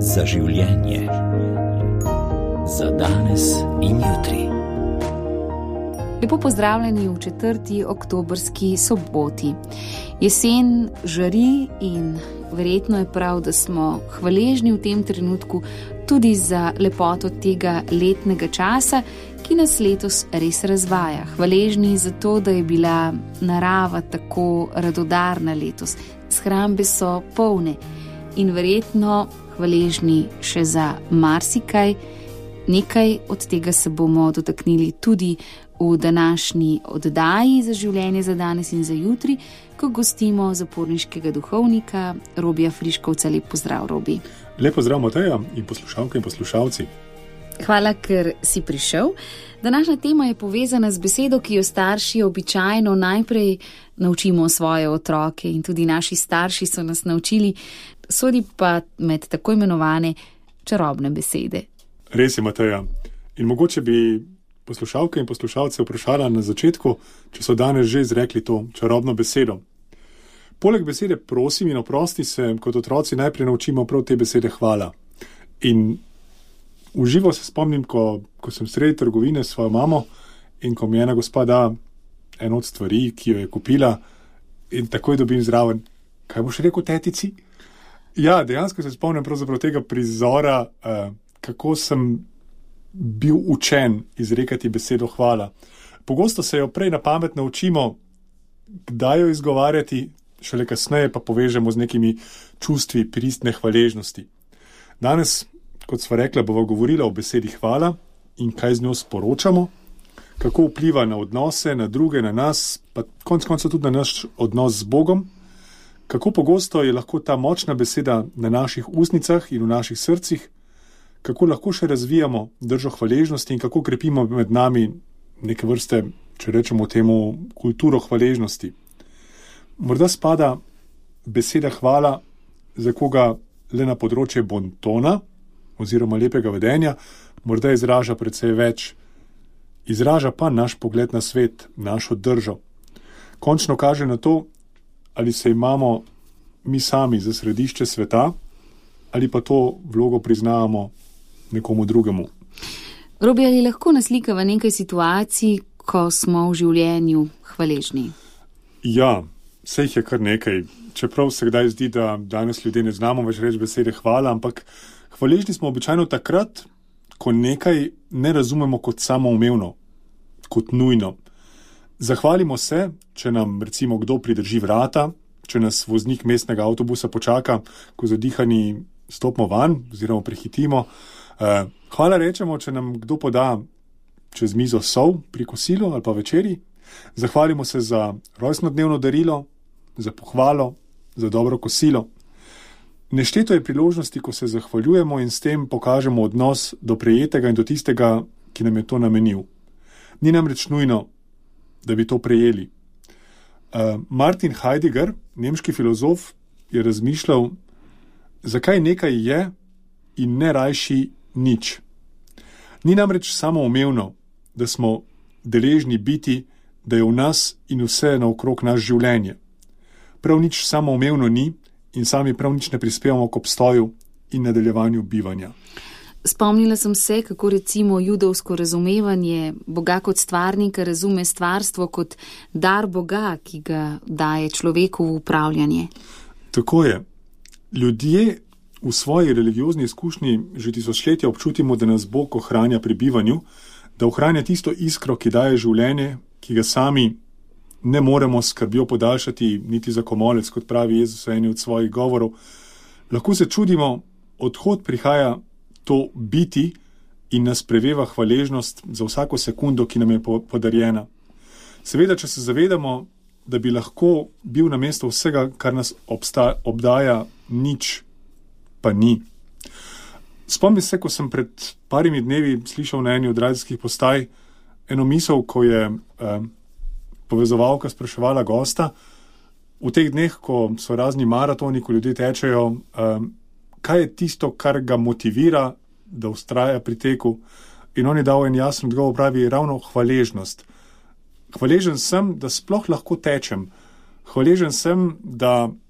za življenje. Za danes in jutri. Lepo pozdravljeni v 4. oktobrski soboti. Jesen žari in verjetno je prav, da smo hvaležni v tem trenutku tudi za lepoto tega letnega časa, ki nas letos res razvaja. Hvaležni za to, da je bila narava tako radodarna letos. Shrambe so polne in verjetno hvaležni še za marsikaj. Nekaj od tega se bomo dotaknili tudi v današnji oddaji za življenje za danes in za jutri, ko gostimo zaporniškega duhovnika Robija Friškovca. Lep pozdrav, Robi. Lep pozdrav, Mateja in poslušalke in poslušalci. Hvala, ker si prišel. Današnja tema je povezana z besedo, ki jo starši običajno najprej naučimo svoje otroke in tudi naši starši so nas naučili, sodi pa med tako imenovane čarobne besede. Res je, Mateja. In mogoče bi poslušalke in poslušalce vprašala na začetku, če so danes že izrekli to čarobno besedo. Poleg besede prosim in oprosti se kot otroci najprej naučimo prav te besede hvala. In v živo se spomnim, ko sem sredi trgovine s svojo mamo in ko mi ena gospa da eno od stvari, ki jo je kupila, in takoj dobim zraven, kaj boš rekel tetici? Ja, dejansko se spomnim pravzaprav tega prizora, kako sem bil učen izrekati besedo hvala. Pogosto se jo prej na pamet naučimo, kdaj jo izgovarjati, šele kasneje pa povežemo z nekimi čustvi pristne hvaležnosti. Danes, kot sva rekla, bova govorila o besedi hvala in kaj z njo sporočamo, kako vpliva na odnose, na druge, na nas, pa konec koncev tudi na naš odnos z Bogom, kako pogosto je lahko ta močna beseda na naših ustnicah in v naših srcih, kako lahko še razvijamo držo hvaležnosti in kako krepimo med nami neke vrste, če rečemo temu, kulturo hvaležnosti. Morda spada beseda hvala za koga le na področje bontona oziroma lepega vedenja, morda izraža precej več. Izraža pa naš pogled na svet, našo držo. Končno kaže na to, ali se imamo mi sami za središče sveta, ali pa to vlogo priznavamo nekomu drugemu. Robi, ali lahko naslikava nekaj situacij, ko smo v življenju hvaležni? Ja, vse jih je kar nekaj. Čeprav se kdaj zdi, da danes ljudje ne znamo več reči besede hvala, ampak hvaležni smo običajno takrat, ko nekaj ne razumemo kot samoumevno, kot nujno. Zahvalimo se, če nam recimo kdo pridrži vrata, če nas voznik mestnega avtobusa počaka, ko zadihani stopimo van oziroma prehitimo. Hvala rečemo, če nam kdo poda čez mizo sol pri kosilu ali pa večeri. Zahvalimo se za rojstnodnevno darilo, za pohvalo, za dobro kosilo. Nešteto je priložnosti, ko se zahvaljujemo in s tem pokažemo odnos do prejetega in do tistega, ki nam je to namenil. Ni namreč nujno, da bi to prejeli. Martin Heidegger, nemški filozof, je razmišljal, zakaj nekaj je in ne rajši nič. Ni namreč samoumevno, da smo deležni biti, da je v nas in vse naokrog naš življenje. Prav nič samoumevno ni in sami prav nič ne prispevamo k obstoju in nadaljevanju bivanja. Spomnila sem se, kako recimo judovsko razumevanje Boga kot stvarnika razume stvarstvo kot dar Boga, ki ga daje človeku v upravljanje. Tako je. Ljudje v svoji religiozni izkušnji že tisočletja občutimo, da nas Bog ohranja pri bivanju, da ohranja tisto iskro, ki daje življenje, ki ga sami ne moremo skrbjo podaljšati, niti za komolec, kot pravi Jezus v eni od svojih govorov. Lahko se čudimo, odhod prihaja to biti in nas preveva hvaležnost za vsako sekundo, ki nam je podarjena. Seveda, če se zavedamo, da bi lahko bil namesto vsega, kar nas obdaja, nič, pa ni. Spomnim se, ko sem pred parimi dnevi slišal na eni od radijskih postaj eno misel, ko je povezovalka spraševala gosta v teh dneh, ko so razni maratoni, ko ljudje tečejo, kaj je tisto, kar ga motivira, da vztraja pri teku. In on je dal en jasen odgovor, pravi ravno hvaležnost. Hvaležen sem, da sploh lahko tečem. Hvaležen sem, da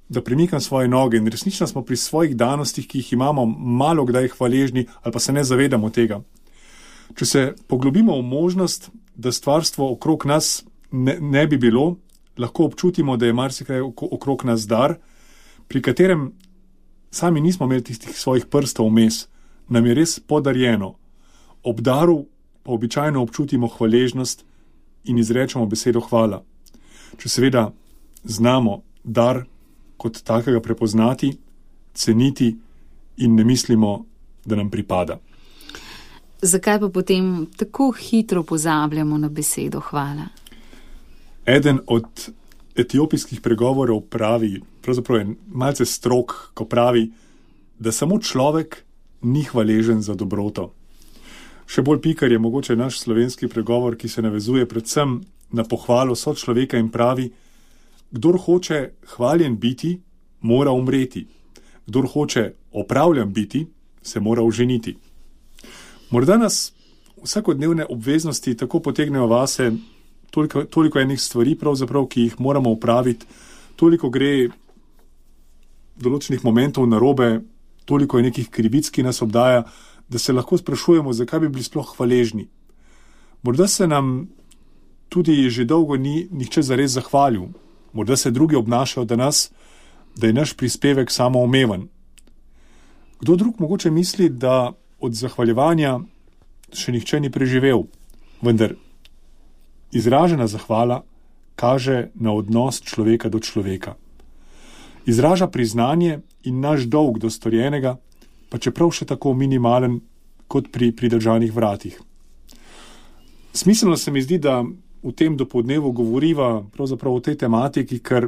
da premikam svoje noge in resnično smo pri svojih danostih, ki jih imamo, malo kdaj hvaležni ali pa se ne zavedamo tega. Če se poglobimo v možnost, da stvarstvo okrog nas ne bi bilo, lahko občutimo, da je marsikaj okrog nas dar, pri katerem sami nismo imeli tistih svojih prstov vmes, nam je res podarjeno. Ob daru pa običajno občutimo hvaležnost in izrečemo besedo hvala. Če seveda znamo dar kot takega prepoznati, ceniti in ne mislimo, da nam pripada. Zakaj pa potem tako hitro pozabljamo na besedo hvala? Eden od etiopijskih pregovorov pravi, pravzaprav je malce strog, ko pravi, da samo človek ni hvaležen za dobroto. Še bolj pikar je mogoče naš slovenski pregovor, ki se navezuje predvsem na pohvalo sočloveka in pravi: kdor hoče hvaljen biti, mora umreti. Kdor hoče opravljen biti, se mora oženiti. Morda nas vsakodnevne obveznosti tako potegnejo vase, toliko enih stvari pravzaprav, ki jih moramo upraviti, toliko gre določenih momentov narobe, toliko je nekih krivic, ki nas obdaja, da se lahko sprašujemo, zakaj bi bili sploh hvaležni. Morda se nam tudi že dolgo ni nihče zares zahvalil. Morda se drugi obnašajo do nas, da je naš prispevek samoumeven. Kdo drug mogoče misli, da od zahvaljevanja še nihče ni preživel, vendar izražena zahvala kaže na odnos človeka do človeka. Izraža priznanje in naš dolg do storjenega, pa čeprav še tako minimalen kot pri pridržanih vratih. Smiselno se mi zdi, da v tem dopoldnevu govoriva pravzaprav o tej tematiki, ker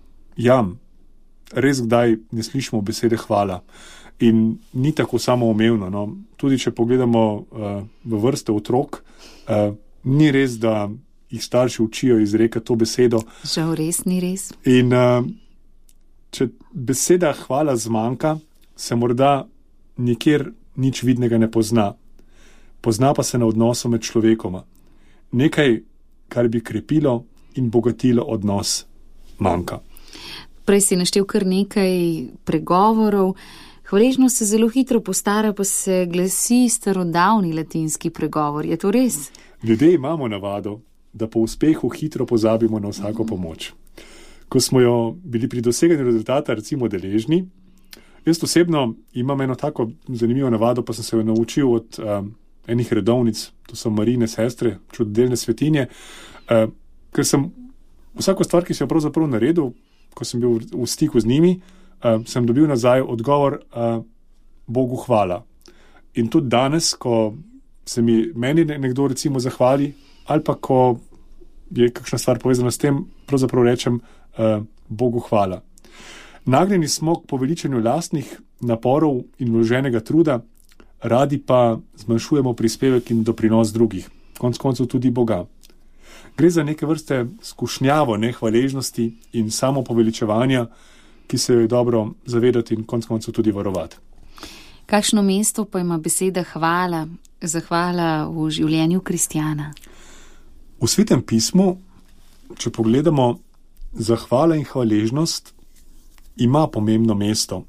res kdaj ne slišimo besede hvala in ni tako samoumevno. No. Tudi če pogledamo v vrste otrok, ni res, da jih starši učijo izrekati to besedo. Žal res ni res. In če beseda hvala zmanjka, se morda nikjer nič vidnega ne pozna. Pozna pa se na odnosu med človekoma. Nekaj, kar bi krepilo in bogatilo odnos, manjka. Prej si naštel kar nekaj pregovorov. Hvaležnost se zelo hitro postara, pa se glasi starodavni latinski pregovor. Je to res? Ljudje imamo navado, da po uspehu hitro pozabimo na vsako pomoč. Ko smo jo bili pri doseganju rezultata recimo deležni, jaz osebno imam eno tako zanimivo navado, pa sem se jo naučil od enih redovnic, to so Marijine sestre, čudodelne svetinje, ker sem vsako stvar, ki sem jo pravzaprav naredil, ko sem bil v stiku z njimi, sem dobil nazaj odgovor Bogu hvala. In tudi danes, ko se meni nekdo recimo zahvali, ali pa ko je kakšna stvar povezana s tem, pravzaprav rečem Bogu hvala. Nagnjeni smo k poveličanju lastnih naporov in vloženega truda, radi pa zmanjšujemo prispevek in doprinos drugih, konec koncev tudi Boga. Gre za neke vrste skušnjavo nehvaležnosti in samopoveličevanja, ki se jo je dobro zavedati in konec koncev tudi varovati. Kakšno mesto pa ima beseda hvala, zahvala v življenju kristjana? V Svetem pismu, če pogledamo, zahvala in hvaležnost ima pomembno mesto.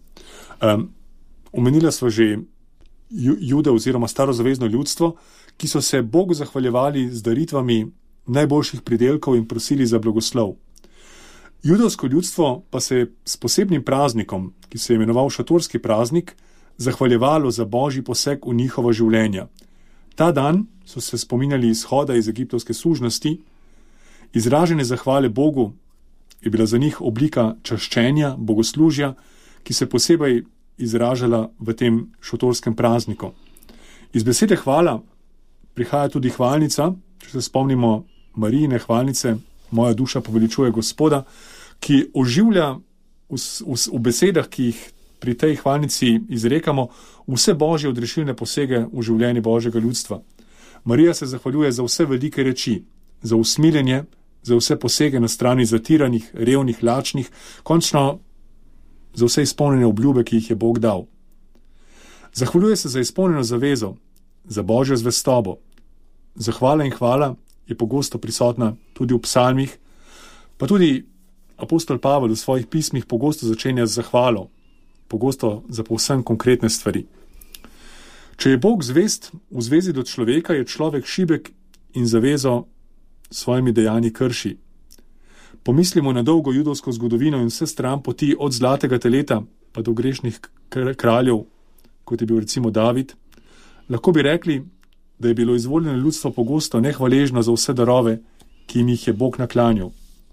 Omenila sva že Jude oziroma starozavezno ljudstvo, ki so se Bogu zahvaljevali z daritvami najboljših pridelkov in prosili za blagoslov. Judovsko ljudstvo pa se je s posebnim praznikom, ki se je imenoval šatorski praznik, zahvaljevalo za božji poseg v njihova življenja. Ta dan so se spominjali izhoda iz egiptovske sužnosti, izražene zahvale Bogu je bila za njih oblika čaščenja, bogoslužja, ki se posebej izražala v tem šatorskem prazniku. Iz besede hvala prihaja tudi hvalnica, če se spomnimo Marijine hvalnice, moja duša poveličuje Gospoda, ki oživlja v besedah, ki jih pri tej hvalnici izrekamo, vse božje odrešilne posege v življenje božjega ljudstva. Marija se zahvaljuje za vse velike reči, za usmiljenje, za vse posege na strani zatiranih, revnih, lačnih, končno za vse izpolnjene obljube, ki jih je Bog dal. Zahvaljuje se za izpolnjeno zavezo, za božjo zvestobo. Zahvala in hvala je pogosto prisotna tudi v psalmih, pa tudi apostol Pavel v svojih pismih pogosto začenja z zahvalo, pogosto za povsem konkretne stvari. Če je Bog zvest v zvezi do človeka, je človek šibek in zavezo svojimi dejanji krši. Pomislimo na dolgo judovsko zgodovino in vse stran poti od zlatega teleta pa do grešnih kraljev, kot je bil recimo David. Lahko bi rekli, da je bilo izvoljeno ljudstvo pogosto nehvaležno za vse darove, ki jim jih je Bog naklanjal.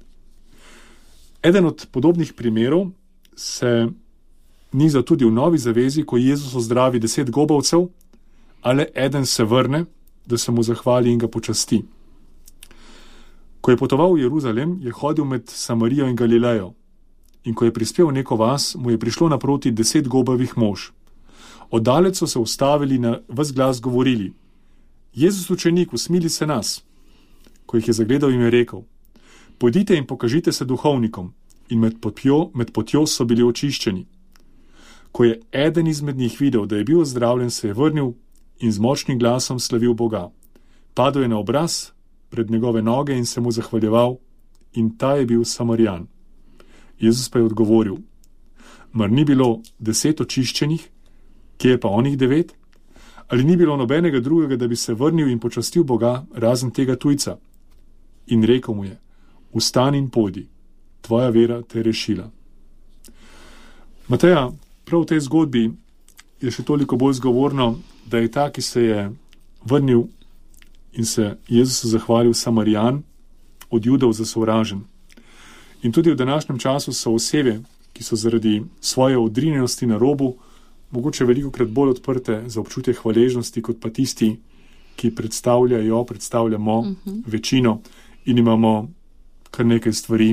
Eden od podobnih primerov se niza tudi v Novi zavezi, ko Jezus ozdravi 10 gobavcev, ali eden se vrne, da se mu zahvali in ga počasti. Ko je potoval v Jeruzalem, je hodil med Samarijo in Galilejo. In ko je prispel v neko vas, mu je prišlo naproti 10 gobavih mož. Oddaleč so se ustavili na ves glas govorili: Jezus učenik, usmili se nas. Ko jih je zagledal, jim je rekel: Pojdite in pokažite se duhovnikom. In med potjo so bili očiščeni. Ko je eden izmed njih videl, da je bil ozdravljen, se je vrnil in z močnim glasom slavil Boga. Padel je na obraz pred njegove noge in se mu zahvaljeval, in ta je bil Samarijan. Jezus pa je odgovoril: Mar ni bilo 10 očiščenih, kje je pa onih 9? Ali ni bilo nobenega drugega, da bi se vrnil in počastil Boga, razen tega tujca? In rekel mu je: Vstani in pojdi, tvoja vera te je rešila. Mateja, prav v tej zgodbi je še toliko bolj zgovorno, da je ta, ki se je vrnil in se Jezusu zahvalil, Samarijan, od Judov zasovražen. In tudi v današnjem času so osebe, ki so zaradi svoje odrinjenosti na robu, mogoče velikokrat bolj odprte za občutje hvaležnosti, kot pa tisti, ki predstavljamo večino in imamo kar nekaj stvari.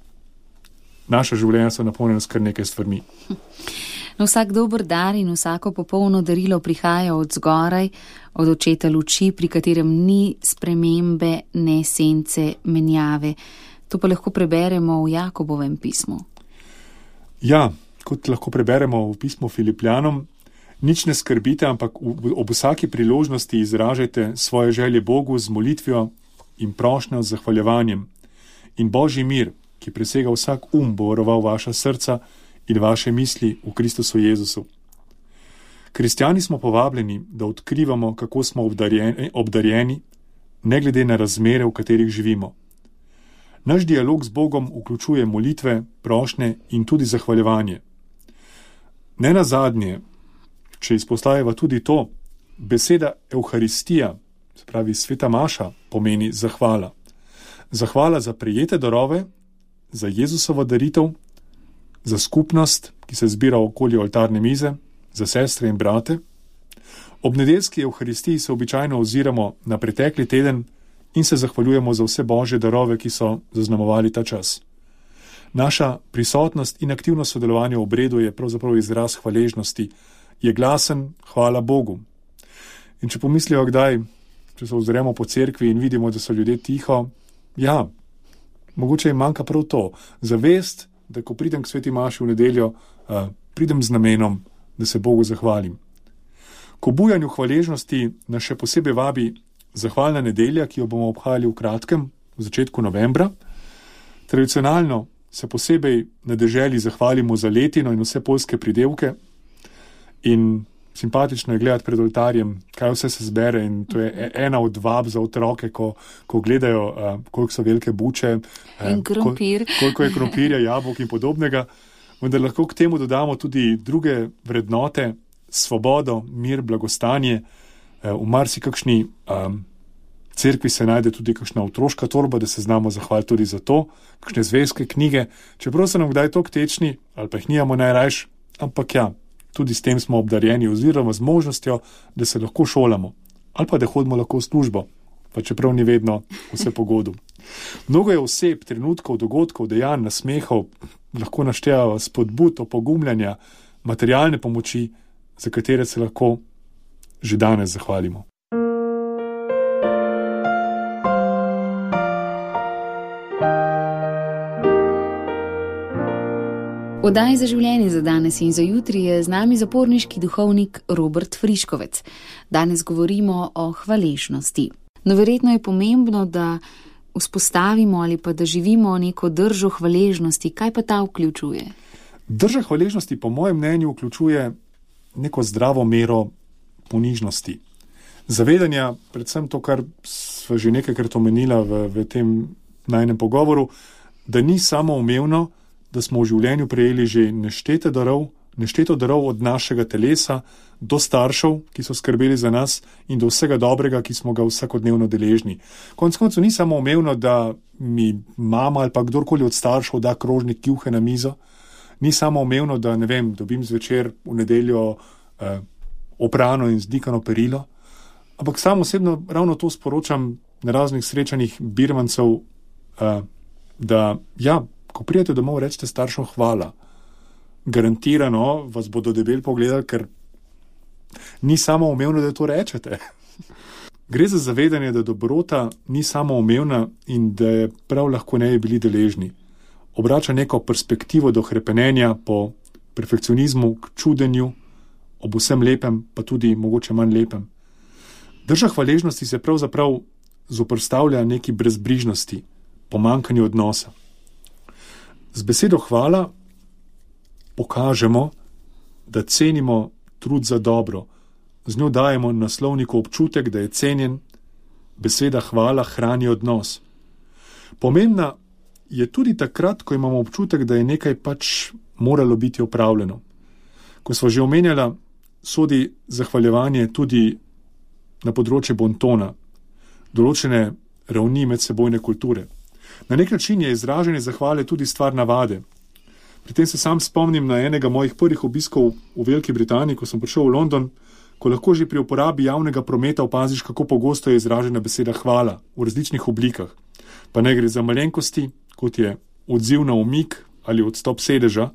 Naša življenja so napolnjena s kar nekaj stvarmi. No, vsak dober dar in vsako popolno darilo prihaja od zgoraj, od očeta luči, pri katerem ni spremembe, ne sence, menjave. To pa lahko preberemo v Jakobovem pismu. Ja, kot lahko preberemo v pismu Filipljanom, nič ne skrbite, ampak ob vsaki priložnosti izražajte svoje želje Bogu z molitvijo in prošnjo z zahvaljevanjem. In Božji mir, ki presega vsak bo varoval vaša srca in vaše misli v Kristusu Jezusu. Kristjani smo povabljeni, da odkrivamo, kako smo obdarjeni, ne glede na razmere, v katerih živimo. Naš dialog z Bogom vključuje molitve, prošnje in tudi zahvaljevanje. Ne nazadnje, če izpostavljava tudi to, beseda Evharistija, se pravi sveta maša, pomeni zahvala. Zahvala za prejete darove, za Jezusovo daritev, za skupnost, ki se zbira okoli oltarne mize, za sestre in brate. Ob nedeljski Evharistiji se običajno oziramo na pretekli teden in se zahvaljujemo za vse Božje darove, ki so zaznamovali ta čas. Naša prisotnost in aktivno sodelovanje v obredu je pravzaprav izraz hvaležnosti, je glasen hvala Bogu. In če pomislijo kdaj, če se ozremo po cerkvi in vidimo, da so ljudje tiho, ja, mogoče jim manjka prav to, zavest, da ko pridem k sveti maši v nedeljo, pridem z namenom, da se Bogu zahvalim. K obujanju hvaležnosti nas še posebej vabi zahvalna nedelja, ki jo bomo obhajali v kratkem, v začetku novembra. Tradicionalno se posebej na deželi zahvalimo za letino in vse poljske pridelke in simpatično je gledati pred oltarjem, kaj vse se zbere, in to je ena od vab za otroke, ko gledajo, koliko so velike buče, in krompir. Koliko je krompirja, jabolk in podobnega. Vendar lahko k temu dodamo tudi druge vrednote, svobodo, mir, blagostanje. V marsikakšni cerkvi se najde tudi kakšna otroška torba, da se znamo zahvaliti tudi za to, kakšne zvezke, knjige, čeprav so nam kdaj to tečni, ali pa jih nijamo najrajš, ampak ja, tudi s tem smo obdarjeni oziroma z možnostjo, da se lahko šolamo, ali pa da hodimo lahko v službo, pa čeprav ni vedno vse pogodu. Mnogo je oseb, trenutkov, dogodkov, dejanj, nasmehov, lahko naštevamo spodbud, opogumljanja, materialne pomoči, za katere se lahko že danes zahvalimo. V oddaji Za življenje za danes in za jutri je z nami zaporniški duhovnik Robert Friškovec. Danes govorimo o hvaležnosti. No, verjetno je pomembno, da vzpostavimo ali pa da živimo neko držo hvaležnosti, kaj pa ta vključuje? Drža hvaležnosti po mojem mnenju vključuje neko zdravo mero ponižnosti. Zavedanja, predvsem to, kar sva že nekajkrat omenila v tem najnem pogovoru, da ni samoumevno, da smo v življenju prejeli že nešteto darov od našega telesa do staršev, ki so skrbeli za nas, in do vsega dobrega, ki smo ga vsakodnevno deležni. Konec koncev ni samoumevno, da mi mama ali pa kdorkoli od staršev da krožnik juhe na mizo. Ni samoumevno, da, ne vem, dobim zvečer v nedeljo oprano in zdikano perilo. Ampak sam osebno ravno to sporočam na raznih srečanjih birmancev, da ja, ko pridete domov, rečete staršem hvala. Garantirano vas bodo debel pogledali, ker ni samoumevno, da to rečete. Gre za zavedanje, da dobrota ni samoumevna in da je prav lahko ne bi bili deležni. Obrača neko perspektivo do hrepenenja po perfekcionizmu, k čudenju, ob vsem lepem, pa tudi mogoče manj lepem. Drža hvaležnosti se pravzaprav zoperstavlja neki brezbrižnosti, pomanjkanju odnosa. Z besedo hvala pokažemo, da cenimo trud za dobro. Z njo dajemo naslovniku občutek, da je cenjen. Beseda hvala hrani odnos. Pomembna je tudi takrat, ko imamo občutek, da je nekaj pač moralo biti opravljeno. Ko smo že omenjala, sodi zahvaljevanje tudi na področje bontona, določene ravni medsebojne kulture. Na nek način je izražanje zahvale tudi stvar navade. Pri tem se sam spomnim na enega mojih prvih obiskov v Veliki Britaniji, ko sem prišel v London, ko lahko že pri uporabi javnega prometa opaziš, kako pogosto je izražena beseda hvala v različnih oblikah. Pa ne gre za malenkosti, kot je odziv na umik ali odstop sedeža,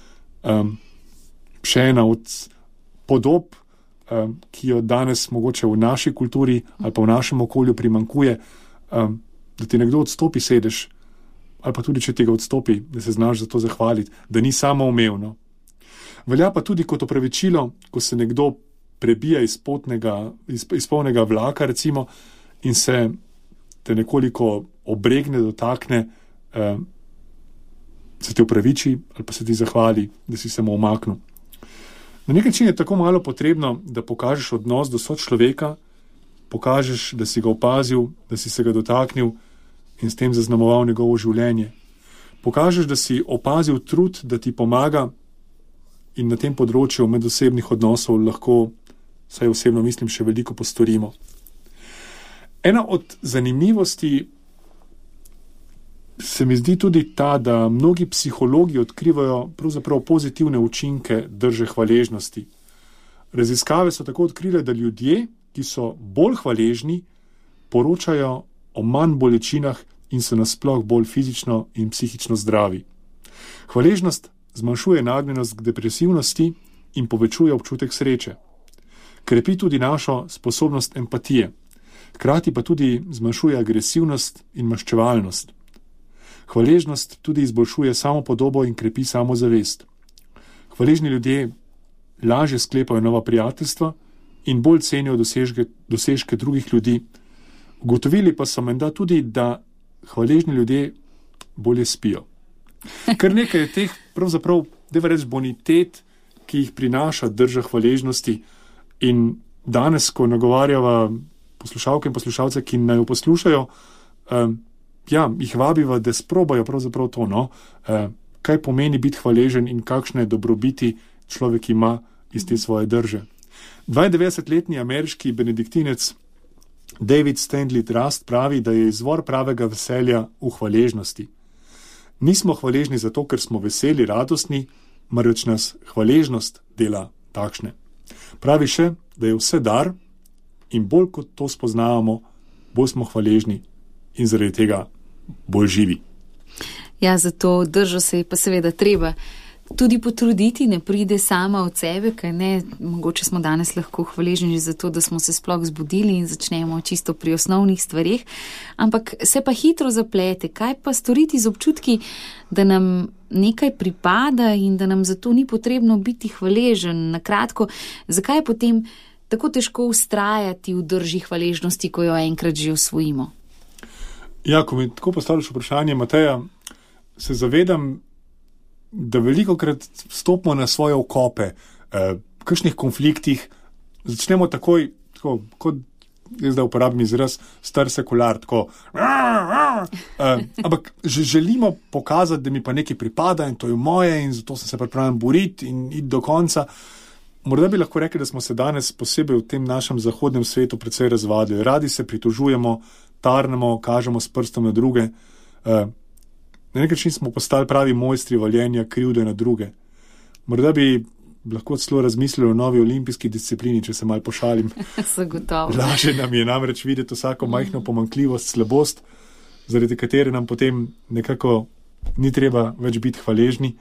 še ena od podob, ki jo danes mogoče v naši kulturi ali pa v našem okolju primanjkuje, da ti nekdo odstopi sedež, ali pa tudi, če ti ga odstopi, da se znaš za to zahvaliti, da ni samoumevno. Velja pa tudi kot opravičilo, ko se nekdo prebija iz polnega vlaka, recimo, in se te nekoliko obregne, dotakne, se ti opraviči ali pa se ti zahvali, da si se mu umaknil. Na nek način je tako malo potrebno, da pokažeš odnos do sočloveka, pokažeš, da si ga opazil, da si se ga dotaknil in s tem zaznamoval njegovo življenje. Pokažeš, da si opazil trud, da ti pomaga, in na tem področju medosebnih odnosov lahko, saj osebno mislim, še veliko postorimo. Ena od zanimivosti se mi zdi tudi ta, da mnogi psihologi odkrivajo pravzaprav pozitivne učinke drže hvaležnosti. Raziskave so tako odkrile, da ljudje, ki so bolj hvaležni, poročajo o manj bolečinah in so nasploh bolj fizično in psihično zdravi. Hvaležnost zmanjšuje nagnjenost k depresivnosti in povečuje občutek sreče. Krepi tudi našo sposobnost empatije, hkrati pa tudi zmanjšuje agresivnost in maščevalnost. Hvaležnost tudi izboljšuje samopodobo in krepi samozavest. Hvaležni ljudje lažje sklepajo nova prijateljstva in bolj cenijo dosežke drugih ljudi. Ugotovili pa so menda tudi, da hvaležni ljudje bolje spijo. Kar nekaj je teh pravzaprav, deva reči, bonitet, ki jih prinaša drža hvaležnosti, in danes, ko nagovarjava poslušalke in poslušalce, ki naj jo poslušajo, jih vabiva, da sprobajo pravzaprav to, kaj pomeni biti hvaležen in kakšne dobrobiti človek ima iz te svoje drže. 92-letni ameriški benediktinec David Stanley Trust pravi, da je izvor pravega veselja v hvaležnosti. Nismo hvaležni zato, ker smo veseli, radostni, marveč nas hvaležnost dela takšne. Pravi še, da je vse dar in bolj kot to spoznavamo, bolj smo hvaležni in zaradi tega bolj živi. Ja, za to držo se je pa seveda treba tudi potruditi, ne pride sama od sebe, kaj ne, mogoče smo danes lahko hvaležni že za to, da smo se sploh zbudili in začnemo čisto pri osnovnih stvareh, ampak se pa hitro zaplete. Kaj pa storiti z občutki, da nam nekaj pripada in da nam zato ni potrebno biti hvaležen? Na kratko, zakaj je potem tako težko vztrajati v drži hvaležnosti, ko jo enkrat že osvojimo? Ja, ko mi tako postavljaš vprašanje, Mateja, se zavedam, da velikokrat stopimo na svoje okope, v kakšnih konfliktih, začnemo takoj, tako, kot jaz zdaj uporabim izraz, star sekular, tako, ampak želimo pokazati, da mi pa nekaj pripada in to je moje in zato sem se pripravljen boriti in iti do konca. Morda bi lahko rekli, da smo se danes posebej v tem našem zahodnem svetu precej razvadili. Radi se pritožujemo, tarnemo, kažemo s prstom na druge. Na nek način smo postali pravi mojstri valjenja krivde na druge. Morda bi lahko celo razmislili o novi olimpijski disciplini, če se malo pošalim. Zagotovo. Lažje nam je namreč videti vsako majhno pomanjkljivost, slabost, zaradi katere nam potem nekako ni treba več biti hvaležni.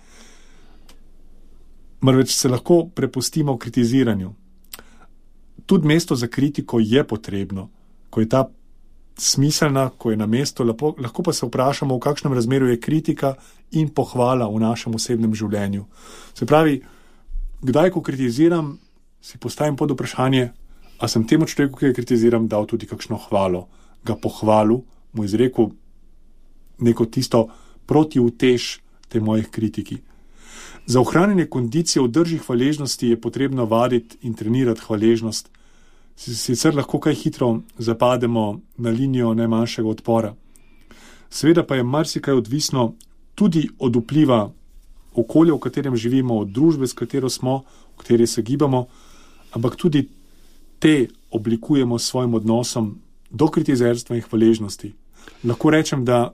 Marveč se lahko prepustimo kritiziranju. Tudi mesto za kritiko je potrebno, ko je ta smiselna, ko je na mestu, lahko pa se vprašamo, v kakšnem razmerju je kritika in pohvala v našem osebnem življenju. Se pravi, kdaj, ko kritiziram, si postavim pod vprašanje, a sem temu človeku, ki ga kritiziram, dal tudi kakšno hvalo, ga pohvalil, mu izrekel neko tisto protiutež te mojih kritiki. Za ohranjanje kondicije v drži hvaležnosti je potrebno vaditi in trenirati hvaležnost. Sicer lahko kaj hitro zapademo na linijo najmanjšega odpora. Seveda pa je marsikaj odvisno tudi od vpliva okolja, v katerem živimo, od družbe, s katero smo, v kateri se gibamo, ampak tudi te oblikujemo s svojim odnosom do kritizerstva in hvaležnosti. Lahko rečem, da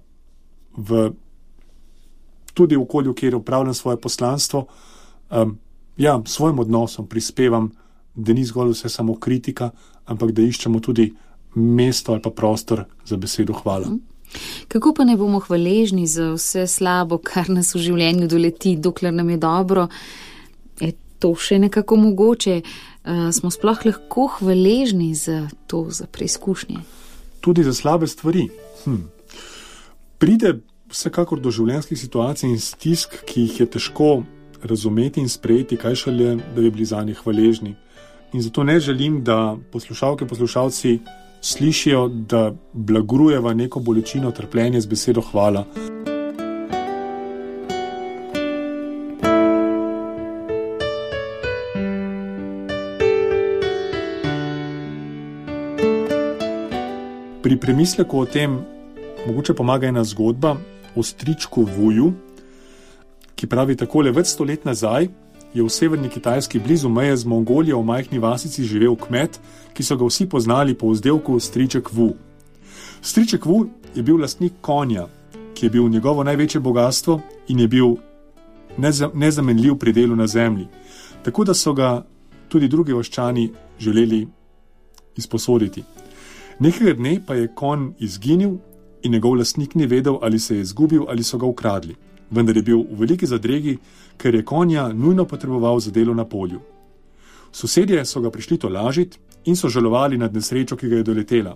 tudi v okolju, kjer upravljam svoje poslanstvo, svojim odnosom prispevam, da ni zgolj vse samo kritika, ampak da iščemo tudi mesto ali pa prostor za besedo hvala. Kako pa ne bomo hvaležni za vse slabo, kar nas v življenju doleti, dokler nam je dobro? Je to še nekako mogoče? Smo sploh lahko hvaležni za to, za preizkušnje? Tudi za slabe stvari. Pride vsekakor do življenjskih situacij in stisk, ki jih je težko razumeti in sprejeti, kaj šele, da bi bili zanje hvaležni. In zato ne želim, da poslušalke, poslušalci slišijo, da blagrujeva neko bolečino, trpljenje z besedo hvala. Pri premisleku o tem mogoče pomaga ena zgodba o stričku Vuju, ki pravi takole: več 100 let nazaj je v severni Kitajski blizu meje z Mongolijo v majhni vasici živel kmet, ki so ga vsi poznali po vzdevku Striček Vu. Striček Vu je bil lastnik konja, ki je bil njegovo največje bogatstvo in je bil nezamenljiv pri delu na zemlji, tako da so ga tudi drugi vaščani želeli izposoditi. Nekega dne pa je konj izginil in njegov lastnik ni vedel, ali se je izgubil ali so ga ukradli. Vendar je bil v veliki zadregi, ker je konja nujno potreboval za delo na polju. Sosedje so ga prišli tolažiti in so žalovali nad nesrečo, ki ga je doletela.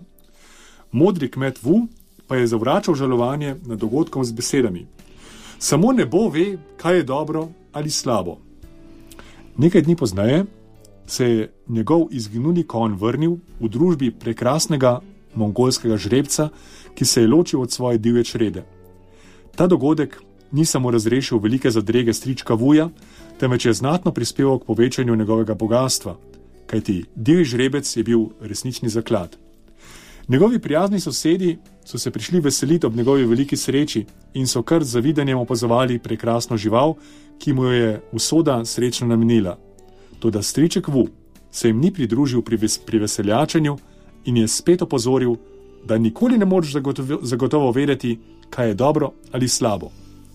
Modri kmet Vu pa je zavračal žalovanje nad dogodkom z besedami: samo nebo ve, kaj je dobro ali slabo. Nekaj dni pozneje se je njegov izginuli konj vrnil v družbi prekrasnega mongolskega žrebca, ki se je ločil od svoje divje črede. Ta dogodek ni samo razrešil velike zadrege strička Vuja, temveč je znatno prispeval k povečanju njegovega bogatstva, kajti divji žrebec je bil resnični zaklad. Njegovi prijazni sosedi so se prišli veseliti ob njegovi veliki sreči in so kar z zavidanjem opazovali prekrasno žival, ki mu je usoda srečno namenila. Toda striček Vu se jim ni pridružil pri veseljačenju in je spet opozoril, da nikoli ne moreš zagotovo vedeti, kaj je dobro ali slabo.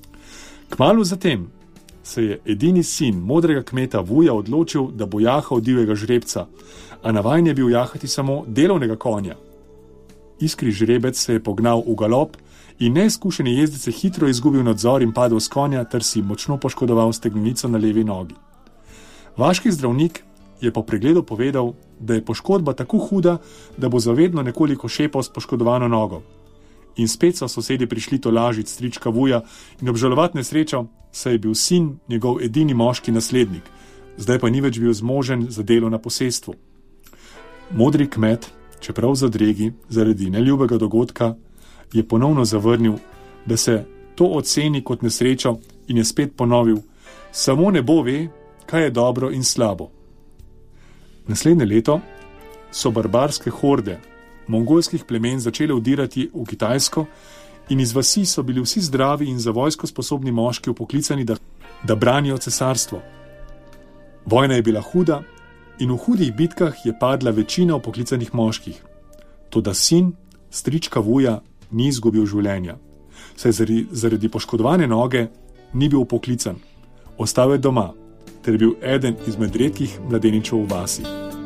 Kmalu zatem se je edini sin modrega kmeta Vuja odločil, da bo jahal divjega žrebca, a navajen je bil jahati samo delovnega konja. Iskri žrebec se je pognal v galop in neizkušeni jezdec je hitro izgubil nadzor in padel s konja ter si močno poškodoval stegnenico na levi nogi. Vaški zdravnik je po pregledu povedal, da je poškodba tako huda, da bo zavedno nekoliko šepal s poškodovano nogo. In spet so sosedi prišli tolažiti strička Vuja in obžalovati nesrečo, saj je bil sin njegov edini moški naslednik, zdaj pa ni več bil zmožen za delo na posestvu. Modri kmet, čeprav v zadregi zaradi neljubega dogodka, je ponovno zavrnil, da se to oceni kot nesrečo in je spet ponovil: samo nebo ve, kaj je dobro in slabo. Naslednje leto so barbarske horde mongolskih plemen začele vdirati v Kitajsko in iz vasi so bili vsi zdravi in za vojsko sposobni moški upoklicani, da branijo cesarstvo. Vojna je bila huda in v hudih bitkah je padla večina upoklicanih moških. Toda sin strička Vuja ni izgubil življenja, saj zaradi poškodovane noge ni bil upoklican, ostal je doma ter bil eden izmed redkih mladeničev v vasi.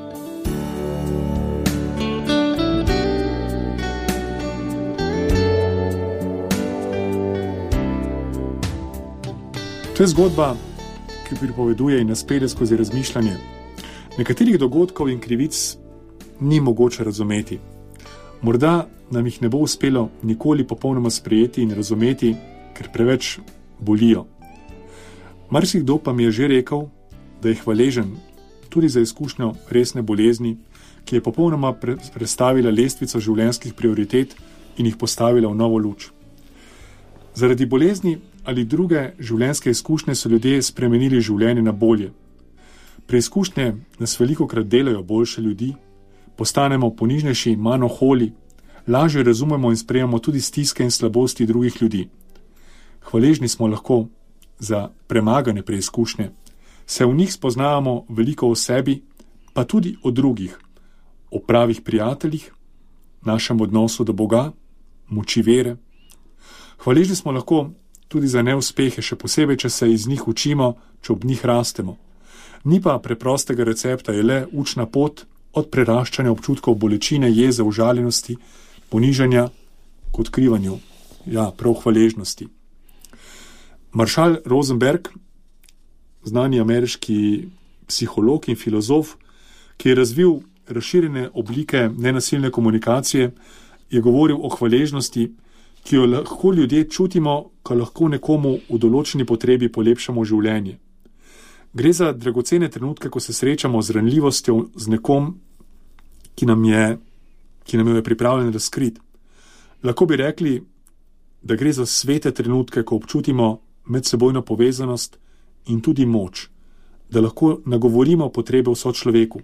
To je zgodba, ki pripoveduje in nas pelje skozi razmišljanje. Nekaterih dogodkov in krivic ni mogoče razumeti. Morda nam jih ne bo uspelo nikoli popolnoma sprejeti in razumeti, ker preveč bolijo. Marsikdo pa mi je že rekel, da je hvaležen tudi za izkušnjo resne bolezni, ki je popolnoma prestavila lestvico življenjskih prioritet in jih postavila v novo luč. Zaradi bolezni ali druge življenjske izkušnje so ljudje spremenili življenje na bolje. Preizkušnje nas velikokrat delajo boljše ljudi, postanemo ponižnejši, manj oholi, lažje razumemo in sprejemamo tudi stiske in slabosti drugih ljudi. Hvaležni smo lahko za premagane preizkušnje, se v njih spoznavamo veliko o sebi, pa tudi o drugih, o pravih prijateljih, našem odnosu do Boga, moči vere. Hvaležni smo lahko tudi za neuspehe, še posebej, če se iz njih učimo, če ob njih rastemo. Ni pa preprostega recepta, je le učna pot od preraščanja občutkov bolečine, jeze, užaljenosti, ponižanja k odkrivanju, prav hvaležnosti. Marshall Rosenberg, znani ameriški psiholog in filozof, ki je razvil razširjene oblike nenasilne komunikacije, je govoril o hvaležnosti, ki jo lahko ljudje čutimo, ko lahko nekomu v določeni potrebi polepšamo življenje. Gre za dragocene trenutke, ko se srečamo z ranljivostjo z nekom, ki nam jo je pripravljen razkriti. Lahko bi rekli, da gre za svete trenutke, ko občutimo medsebojno povezanost in tudi moč, da lahko nagovorimo potrebe v sočloveku.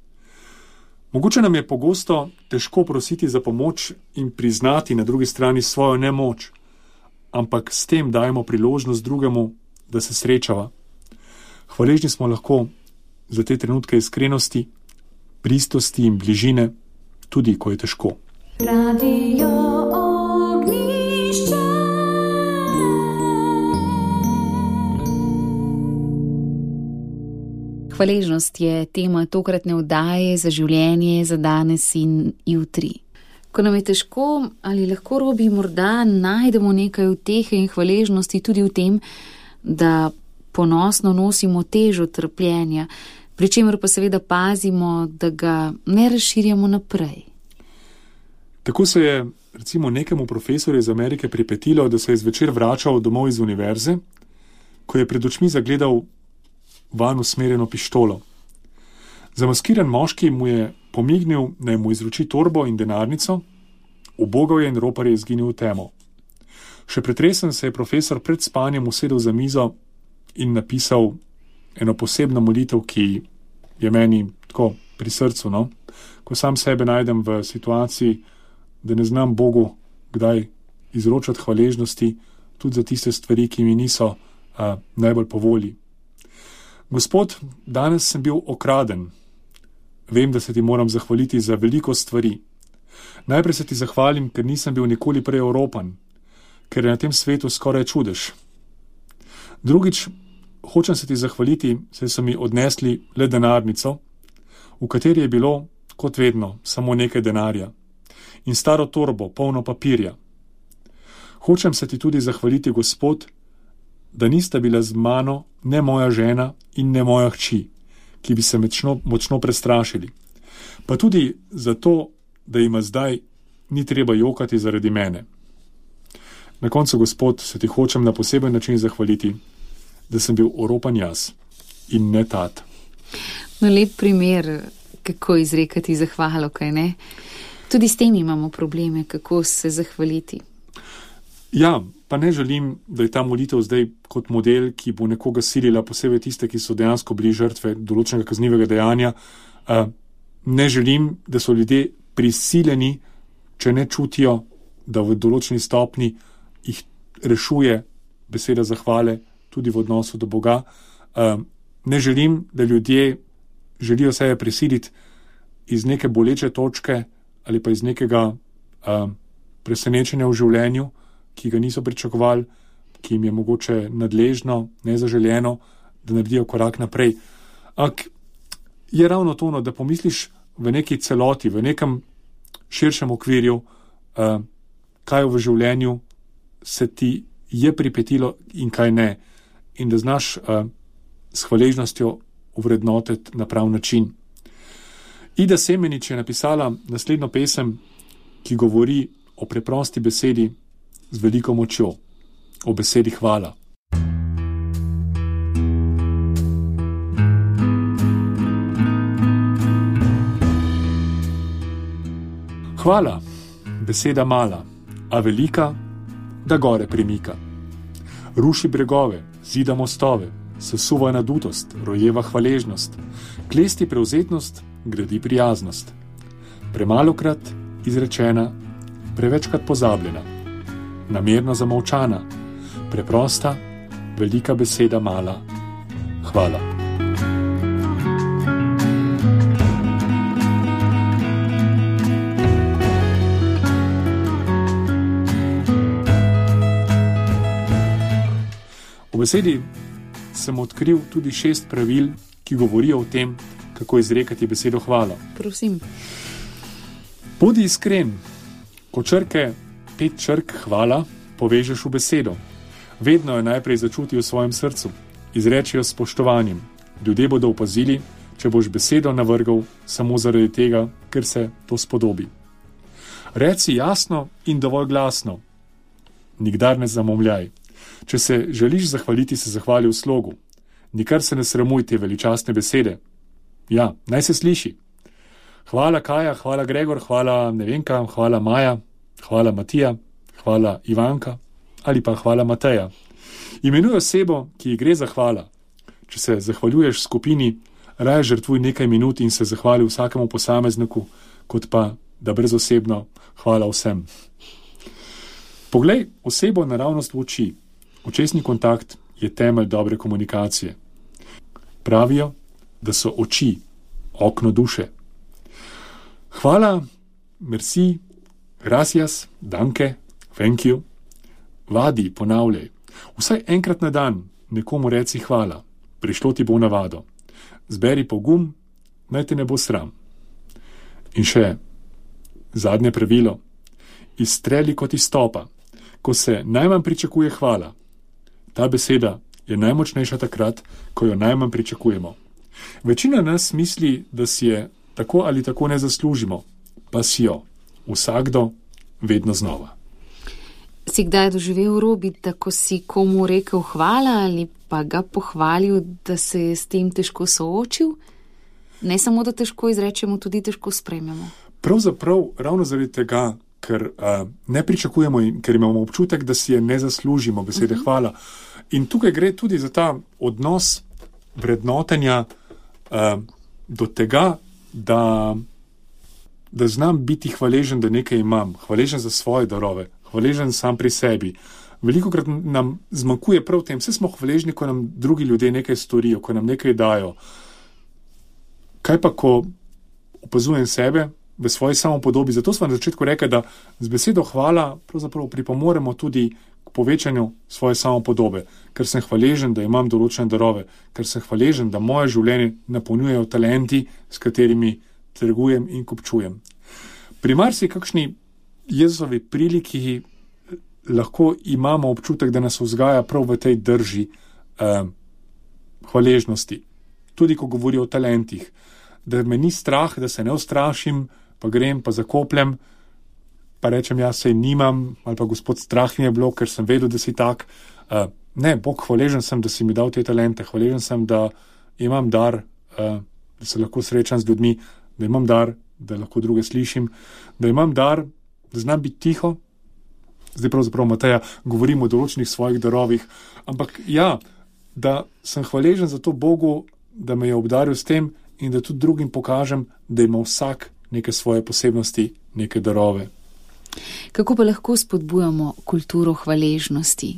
Mogoče nam je pogosto težko prositi za pomoč in priznati na drugi strani svojo nemoč, ampak s tem dajemo priložnost drugemu, da se srečava. Hvaležni smo lahko za te trenutke iskrenosti, pristosti in bližine, tudi ko je težko. Radio Ognjišče. Hvaležnost je tema tokratne oddaje Za življenje, za danes in jutri. Ko nam je težko, ali lahko, Robi, morda najdemo nekaj utehe in hvaležnosti tudi v tem, da ponosno nosimo težo trpljenja, pri čemer pa seveda pazimo, da ga ne razširjamo naprej. Tako se je recimo nekemu profesorju iz Amerike pripetilo, da se je zvečer vračal domov iz univerze, ko je pred očmi zagledal vanj usmerjeno pištolo. Zamaskiran moški mu je pomignil, naj mu izroči torbo in denarnico, ubogal je in ropar je izginil v temo. Še pretresen se je profesor pred spanjem usedel za mizo in napisal eno posebno molitev, ki je meni tako pri srcu, ko sam sebe najdem v situaciji, da ne znam Bogu kdaj izročati hvaležnosti tudi za tiste stvari, ki mi niso najbolj po volji. Gospod, danes sem bil okraden. Vem, da se ti moram zahvaliti za veliko stvari. Najprej se ti zahvalim, ker nisem bil nikoli prej oropan, ker je na tem svetu skoraj čudež. Drugič, hočem se ti zahvaliti, saj so mi odnesli le denarnico, v kateri je bilo, kot vedno, samo nekaj denarja in staro torbo, polno papirja. Hočem se ti tudi zahvaliti, Gospod, da nista bila z mano ne moja žena in ne moja hči, ki bi se močno prestrašili. Pa tudi zato, da jima zdaj ni treba jokati zaradi mene. Na koncu, Gospod, se ti hočem na poseben način zahvaliti, da sem bil oropan jaz in ne tat. No, lep primer, kako izrekati zahvalo, kaj ne? Tudi s tem imamo probleme, kako se zahvaliti. Ja, pa ne želim, da je ta molitev zdaj kot model, ki bo nekoga silila, posebej tiste, ki so dejansko bili žrtve določenega kaznivega dejanja. Ne želim, da so ljudje prisiljeni, če ne čutijo, da v določeni stopni jih rešuje beseda zahvale tudi v odnosu do Boga. Ne želim, da ljudje želijo sebe prisiliti iz neke boleče točke ali pa iz nekega presenečenja v življenju, ki ga niso pričakovali, ki jim je mogoče nadležno, nezaželjeno, da naredijo korak naprej. Ampak je ravno to, da pomisliš v neki celoti, v nekem širšem okvirju, kaj v življenju se ti je pripetilo in kaj ne. In da znaš s hvaležnostjo ovrednotiti na prav način. Ida Semenič je napisala naslednjo pesem, ki govori o preprosti besedi z veliko močjo, o besedi hvala. Hvala, beseda mala, a velika, da gore premika. Ruši bregove, zida mostove, sesuva nadutost, rojeva hvaležnost, klesti prevzetnost, gradi prijaznost. Premalokrat izrečena, prevečkrat pozabljena, namerno zamolčana, preprosta, velika beseda mala. Hvala. V besedi sem odkril tudi 6 pravil, ki govorijo o tem, kako izrekati besedo hvala. Prosim. Bodi iskren, ko črke 5 črk hvala povežeš v besedo. Vedno jo najprej začuti v svojem srcu, izreči jo s spoštovanjem. Ljudje bodo opazili, če boš besedo navrgal samo zaradi tega, ker se to spodobi. Reci jasno in dovolj glasno. Nikdar ne zamomljaj. Če se želiš zahvaliti, se zahvali v slogu. Nikar se ne sramuj te veličastne besede. Ja, naj se sliši. Hvala Kaja, hvala Gregor, hvala Nevenka, hvala Maja, hvala Matija, hvala Ivanka ali pa hvala Mateja. Imenuj osebo, ki ji gre za hvala. Če se zahvaljuješ skupini, raje žrtvuj nekaj minut in se zahvali vsakemu posamezniku, kot pa da brezosebno hvala vsem. Poglej osebo naravnost v oči. Očesni kontakt je temelj dobre komunikacije. Pravijo, da so oči okno duše. Hvala, merci, gracias, danke, thank you. Vadi, ponavljaj. Vsaj enkrat na dan nekomu reci hvala. Prišlo ti bo v navado. Zberi pogum, naj te ne bo sram. In še zadnje pravilo. Izstreli kot iz topa. Ko se najmanj pričakuje hvala. Ta beseda je najmočnejša takrat, ko jo najmanj pričakujemo. Večina nas misli, da si je tako ali tako ne zaslužimo, pa si jo. Vsakdo, vedno znova. Si kdaj doživel, Robi, da ko si komu rekel hvala ali pa ga pohvalil, da se je s tem težko soočil? Ne samo, da težko izrečemo, tudi težko sprejmemo. Pravzaprav ravno zaradi tega, ker ne pričakujemo in ker imamo občutek, da si je ne zaslužimo besede hvala. In tukaj gre tudi za ta odnos vrednotenja do tega, da znam biti hvaležen, da nekaj imam, hvaležen za svoje darove, hvaležen sam pri sebi. Velikokrat nam zmanjkuje prav tem, vse smo hvaležni, ko nam drugi ljudje nekaj storijo, ko nam nekaj dajo. Kaj pa, ko opazujem sebe v svoji samopodobi? Zato smo na začetku rekli, da z besedo hvala pravzaprav pripomoremo tudi k povečanju svoje samopodobe, ker sem hvaležen, da imam določene darove, ker sem hvaležen, da moje življenje napolnjujejo talenti, s katerimi trgujem in kupčujem. Pri marsikakšni Jezusovi priliki lahko imamo občutek, da nas vzgaja prav v tej drži hvaležnosti. Tudi ko govori o talentih, da me ni strah, da se ne ustrašim, pa grem, pa zakopljem, pa rečem, ja, sej nimam, ali pa Gospod, strah mi je bilo, ker sem vedel, da si tak. Ne, Bog, hvaležen sem, da si mi dal te talente, hvaležen sem, da imam dar, da se lahko srečam z ljudmi, da imam dar, da lahko druge slišim, da imam dar, da znam biti tiho. Zdaj pravzaprav, Mateja, govorim o določenih svojih darovih, ampak ja, da sem hvaležen za to Bogu, da me je obdaril s tem in da tudi drugim pokažem, da ima vsak neke svoje posebnosti, neke darove. Kako pa lahko spodbujamo kulturo hvaležnosti?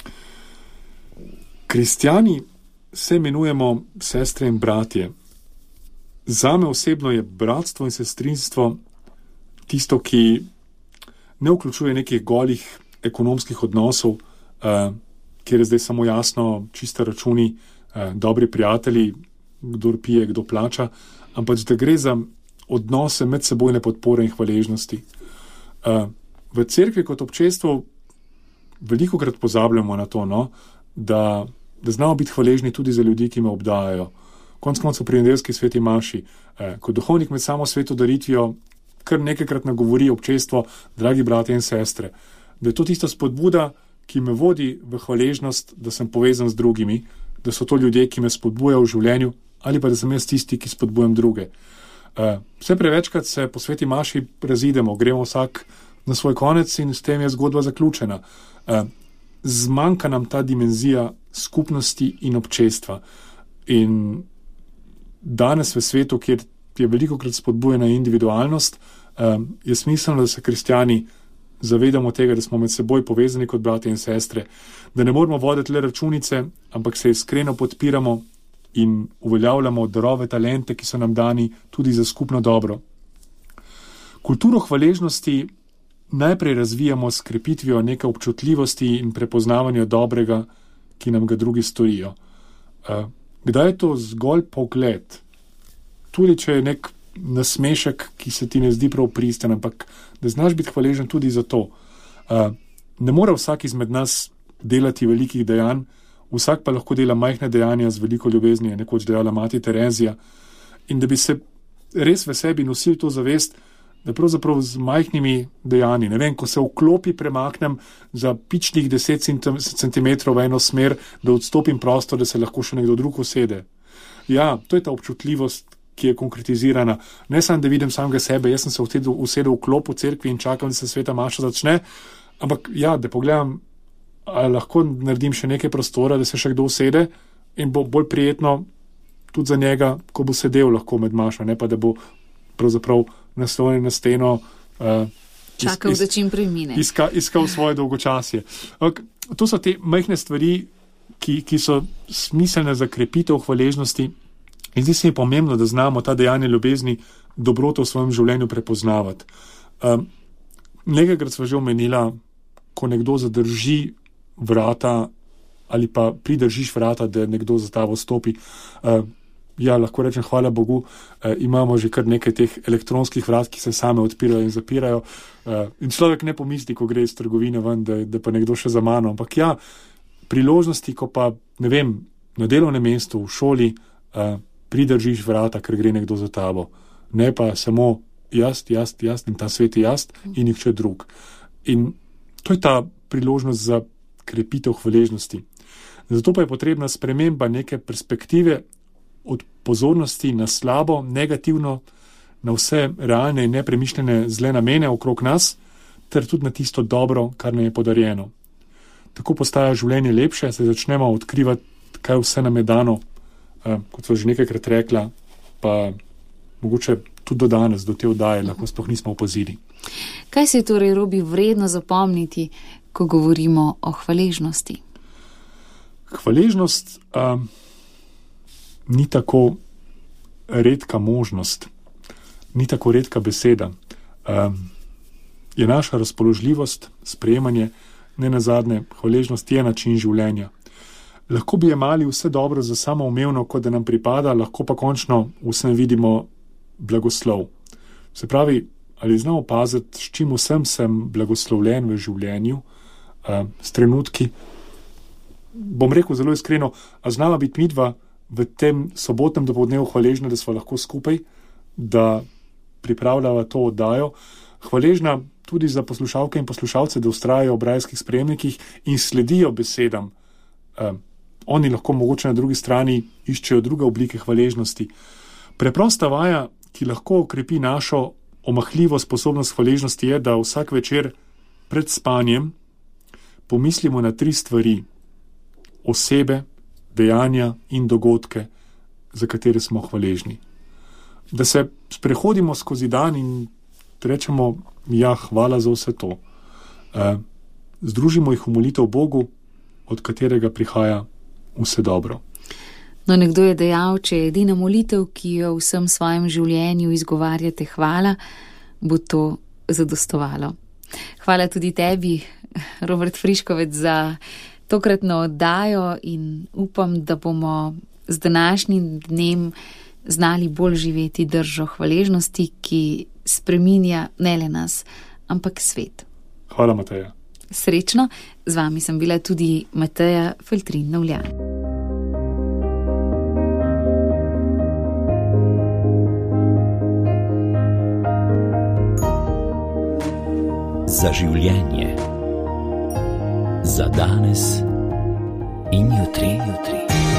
Kristjani se imenujemo sestre in bratje. Zame osebno je bratstvo in sestrinstvo tisto, ki ne vključuje nekih golih ekonomskih odnosov, kjer je zdaj samo jasno, čiste računi, dobri prijatelji, kdor pije, kdo plača, ampak da gre za odnose medsebojne podpore in hvaležnosti. V cerkvi kot občestvu velikokrat pozabljamo na to, no, da znamo biti hvaležni tudi za ljudi, ki me obdajajo. Konec koncev pri nedeljski sveti maši, kot duhovnik med samo sveto daritvijo, kar nekajkrat nagovori občestvo, dragi bratje in sestre, da je to tista spodbuda, ki me vodi v hvaležnost, da sem povezan z drugimi, da so to ljudje, ki me spodbujajo v življenju, ali pa da sem jaz tisti, ki spodbujam druge. Vse prevečkrat se po sveti maši razidemo, gremo vsak na svoj konec in s tem je zgodba zaključena. Zmanjka nam ta dimenzija skupnosti in občestva. In danes v svetu, kjer je velikokrat spodbujena individualnost, je smiselno, da se kristjani zavedamo tega, da smo med seboj povezani kot bratje in sestre, da ne moramo voditi le računice, ampak se iskreno podpiramo in uveljavljamo darove, talente, ki so nam dani tudi za skupno dobro. Kulturo hvaležnosti najprej razvijamo s krepitvijo neke občutljivosti in prepoznavanja dobrega, ki nam ga drugi storijo. Kdaj je to zgolj pogled? Tudi če je nek nasmešek, ki se ti ne zdi prav pristen, ampak da znaš biti hvaležen tudi za to. Ne more vsak izmed nas delati velikih dejanj, vsak pa lahko dela majhne dejanja z veliko ljubezni, je nekoč dejala mati Terezija. In da bi se res v sebi nosil to zavest, da pravzaprav z majhnimi dejanji, ne vem, ko se v klopi premaknem za pičnih 10 centimetrov v eno smer, da odstopim prostor, da se lahko še nekdo drug usede. Ja, to je ta občutljivost, ki je konkretizirana. Ne samo, da vidim samega sebe, jaz sem se usedel v klop v cerkvi in čakam, da se sveta maša začne, ampak ja, da pogledam, ali lahko naredim še nekaj prostora, da se še kdo usede in bo bolj prijetno tudi za njega, ko bo sedel lahko med mašo, ne pa da bo pravzaprav naslonjen na steno, čakal, da čim prej mine. Iskal svoje dolgočasje. To so te majhne stvari, ki so smiselne za krepitev hvaležnosti. In zdi se mi pomembno, da znamo ta dejanja ljubezni, dobroto v svojem življenju prepoznavati. Nekajkrat sva že omenila, ko nekdo zadrži vrata ali pa pridržiš vrata, da nekdo za tabo stopi. Ja, lahko rečem, hvala Bogu, imamo že kar nekaj teh elektronskih vrat, ki se same odpirajo in zapirajo. In človek ne pomisli, ko gre iz trgovine ven, da pa nekdo še za mano. Ampak ja, priložnosti, ko pa, ne vem, na delovnem mestu, v šoli, pridržiš vrata, ker gre nekdo za tabo. Ne pa samo jaz in ta svet je jaz in nihče drug. In to je ta priložnost za krepitev hvaležnosti. Zato pa je potrebna sprememba neke perspektive od pozornosti na slabo, negativno, na vse realne in nepremišljene zle namene okrog nas, ter tudi na tisto dobro, kar nam je podarjeno. Tako postaja življenje lepše, se začnemo odkrivati, kaj vse nam je dano, kot so že nekajkrat rekla, pa mogoče tudi do danes, do te oddaje, lahko sploh nismo opazili. Kaj se je torej, Robi, vredno zapomniti, ko govorimo o hvaležnosti? Hvaležnost ni tako redka možnost, ni tako redka beseda. Je naša razpoložljivost, sprejemanje, ne nazadnje, hvaležnost je način življenja. Lahko bi jemali vse dobro za samoumevno, kot da nam pripada, lahko pa končno vsem vidimo blagoslov. Se pravi, ali znamo paziti, s čim vsem sem blagoslovljen v življenju, s trenutki. Bom rekel zelo iskreno, a znala biti midva v tem sobotnem dopoldnevu hvaležna, da sva lahko skupaj, da pripravljava to oddajo. Hvaležna tudi za poslušalke in poslušalce, da vztrajajo v brajskih sprejemnikih in sledijo besedam. Oni lahko mogoče na drugi strani iščejo druge oblike hvaležnosti. Preprosta vaja, ki lahko okrepi našo omahljivo sposobnost hvaležnosti, je, da vsak večer pred spanjem pomislimo na 3 stvari: osebe, dejanja in dogodke, za katere smo hvaležni. Da se sprehodimo skozi dan in rečemo, ja, hvala za vse to. Združimo jih v molitev Bogu, od katerega prihaja vse dobro. No, nekdo je dejal, če je edina molitev, ki jo v vsem svojem življenju izgovarjate hvala, bo to zadostovalo. Hvala tudi tebi, Robert Friškovec, za tokratno oddajo in upam, da bomo z današnjim dnem znali bolj živeti držo hvaležnosti, ki spreminja ne le nas, ampak svet. Hvala, Mateja. Srečno, z vami sem bila tudi Mateja Feltrin-Novljan. Za življenje. Za danes in jutri.